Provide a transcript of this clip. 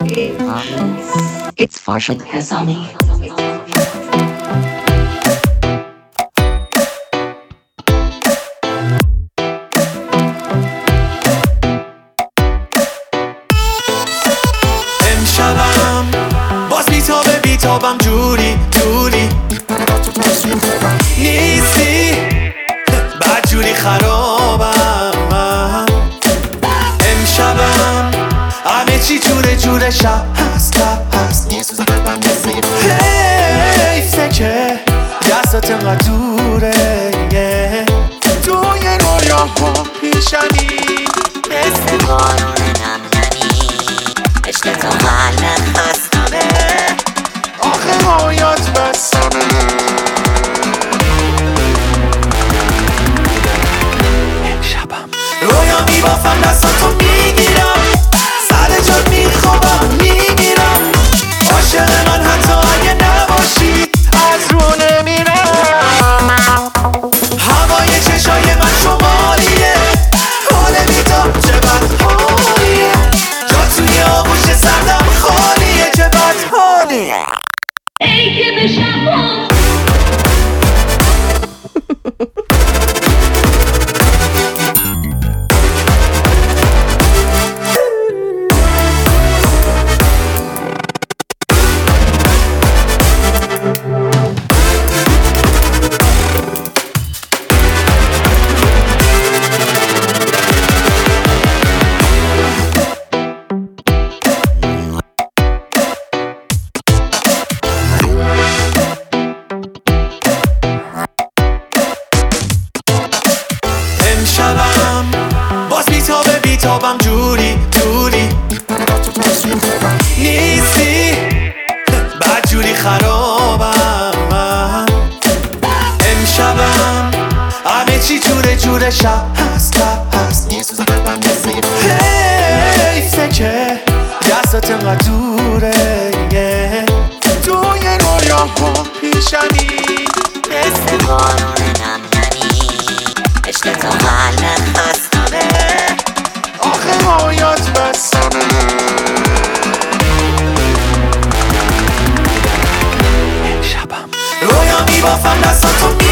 It's Farshad Hasami. امشبم باز بیتابم جوری نیستی بد جوری خرابم من. امشبم همه چی جوره شب هست حیفه که دستات انقدر دوره توی رویاها پیشنی مثل بارون نمنمی عشق تو معلق خستمه آخه مایات بسمه امشبم رویا میبافم دستاتو میگیرم سر جات میخوابم میگیرم عاشق من حتی اگه نباشی از رو نمیرم هوای چشای من شمالیه حال بیدار چه بد حالیه جا توی آغوش سردم خالیه چه بد حالیه ای که بشم امشبم باز بیتابم جوری نیستی بد جوری خرابم من. امشبم همه چی جوره شب هست حیفه که دستات انقدر دوره توی رویاها پیشنی مثل بارون نمنمی عشق تو معلق خستمه آخه مایات بسمه امشبم رویا میبافم دستاتو